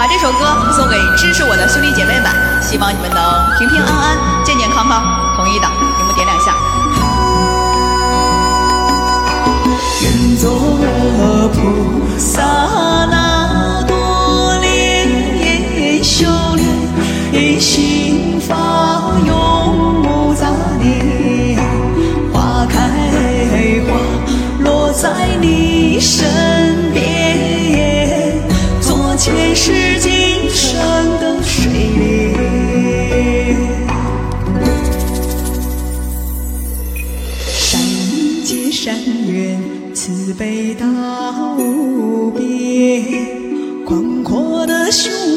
把这首歌送给支持我的兄弟姐妹们，希望你们能平平安安、健健康康。同意的，屏幕点2下。 愿做菩萨那朵莲，修炼心法永无杂念，花开花落在你身边，做前世今生的水莲。善结善缘，慈悲到无边，广阔的胸